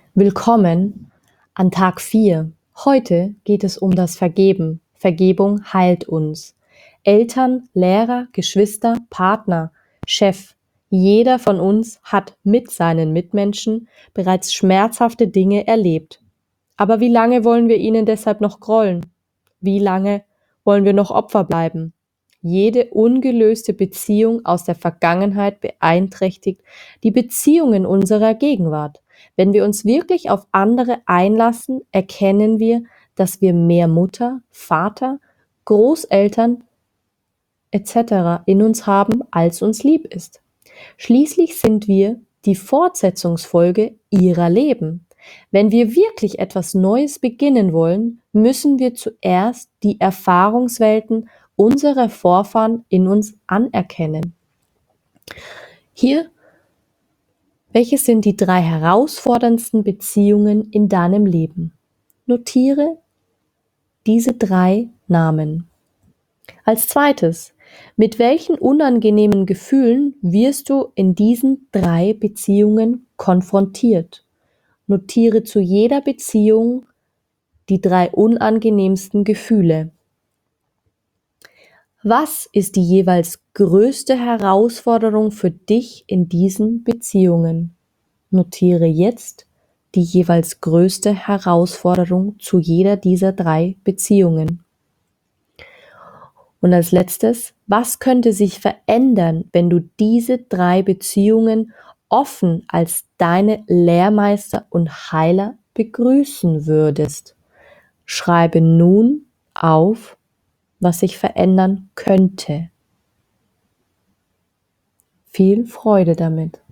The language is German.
Willkommen an Tag 4. Heute geht es um das Vergeben. Vergebung heilt uns. Eltern, Lehrer, Geschwister, Partner, Chef. Jeder von uns hat mit seinen Mitmenschen bereits schmerzhafte Dinge erlebt. Aber wie lange wollen wir ihnen deshalb noch grollen? Wie lange wollen wir noch Opfer bleiben? Jede ungelöste Beziehung aus der Vergangenheit beeinträchtigt die Beziehungen unserer Gegenwart. Wenn wir uns wirklich auf andere einlassen, erkennen wir, dass wir mehr Mutter, Vater, Großeltern etc. in uns haben, als uns lieb ist. Schließlich sind wir die Fortsetzungsfolge ihrer Leben. Wenn wir wirklich etwas Neues beginnen wollen, müssen wir zuerst die Erfahrungswelten unserer Vorfahren in uns anerkennen. Welches sind die 3 herausforderndsten Beziehungen in deinem Leben? Notiere diese 3 Namen. Als zweites, mit welchen unangenehmen Gefühlen wirst du in diesen 3 Beziehungen konfrontiert? Notiere zu jeder Beziehung die 3 unangenehmsten Gefühle. Was ist die jeweils größte Herausforderung für dich in diesen Beziehungen? Notiere jetzt die jeweils größte Herausforderung zu jeder dieser 3 Beziehungen. Und als letztes, was könnte sich verändern, wenn du diese 3 Beziehungen offen als deine Lehrmeister und Heiler begrüßen würdest? Schreibe nun auf, was sich verändern könnte. Viel Freude damit.